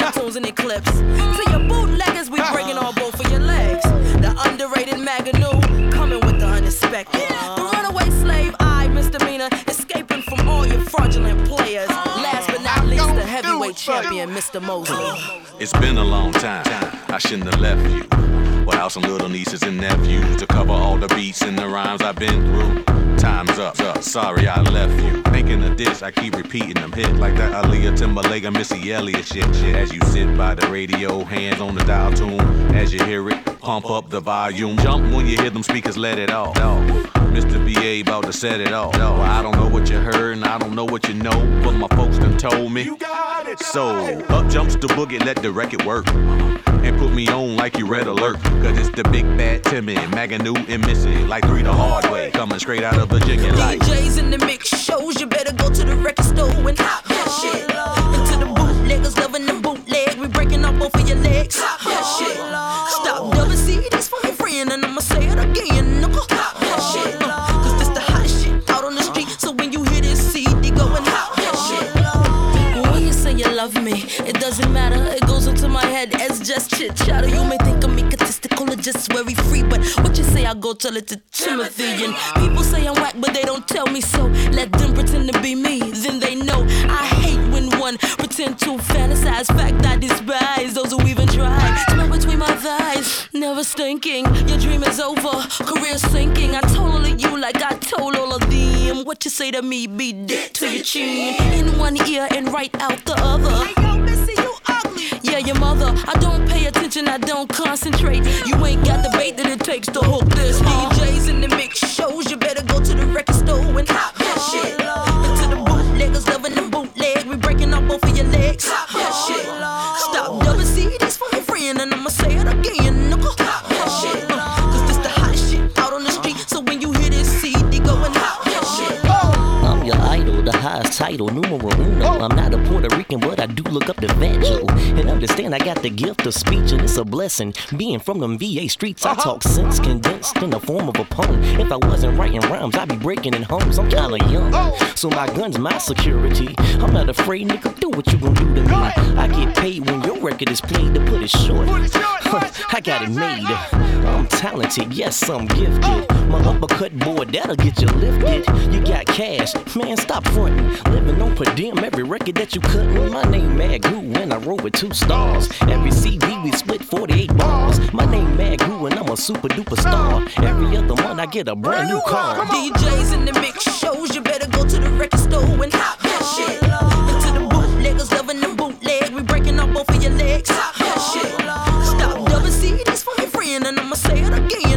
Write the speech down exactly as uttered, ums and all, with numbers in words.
tunes and eclipse. To your bootleggers, we breaking all both of your legs. The underrated Maganu, coming with the unexpected. The runaway slave, I misdemeanor, escaping from all your fraudulent players. Last but not least, the heavyweight champion, Mister Mosley. It's been a long time, I shouldn't have left you without some little nieces and nephews to cover all the beats and the rhymes I've been through. Time's up, up, sorry I left you. Thinking of this, I keep repeating them hits like that Aaliyah, Timberlake, and Missy Elliott shit, shit. As you sit by the radio, hands on the dial tune. As you hear it, pump up the volume. Jump when you hear them speakers, let it off. Mister B A about to set it off. Well, I don't know what you heard and I don't know what you know, but my folks done told me. You got it. So, up jumps the boogie, let the record work. And put me on like you Red Alert. Cause it's the big bad Timmy, Maganu and Missy. Like three the hard way, coming straight out of Virginia like. D Js in the mix shows, you better go to the record store and hop that shit. Into the bootleggers loving the bootleg, we breaking up both of your legs. Hop that shit. Stop double C Ds for your friend and I'ma say it again, nigga. Hop that shit. Cause this the hottest shit out on the street. So when you hear this C D go and hop that shit. When you say you love me, it doesn't matter, it goes into my head as just chit chatter. You may think of me egotistical or just very free, but what you say, I go tell it to Timothy. And people say I'm whack, but they don't tell me so. Let them pretend to be me, then they know. I hate when one pretend to fantasize. Fact I despise those who even try. Smell between my thighs, never stinking. Your dream is over, career sinking. I told all of you like I told all of them. What you say to me, be dead to your chin. In one ear and right out the other. Hey yo, Missy, you ugly. Yeah, your mother. I don't pay attention, I don't concentrate. You ain't got the bait that it takes to hook this. D Js in the mix shows, you better go to the record store and hop that shit. Into the bootleggers loving the bootleg, we breaking up both of your legs. Hop that shit. Stop double C Ds for your friend and I'ma say it again, nigga. Hop that shit. Cause this the hottest shit out on the street. So when you hear this C D go and hop that shit. I'm your idol, the highest title, numero uno. I'm not a Puerto Rican, but I do look up to Vangelo. And understand I got the gift of speech, and it's a blessing. Being from them V A streets, I talk sense condensed in the form of a poem. If I wasn't writing rhymes, I'd be breaking in homes. I'm kinda young, so my gun's my security. I'm not afraid, nigga, do what you gon' do to me. I get paid when your record is played, to put it short. I got it made. I'm talented, yes, I'm gifted. My uppercut board, that'll get you lifted. You got cash, man, stop frontin'. Living on per diem, every record that you cuttin'. My name Magoo, and I roll with two stars. Every C D we split forty-eight bars. My name Magoo, and I'm a super duper star. Every other month I get a brand new car. D Js in the mix shows, you better go to the record store and hop that shit. Into the bootleggers loving the bootleg, we breaking up both of your legs. Hop that shit. Stop double C Ds for your friend and I'ma say it again.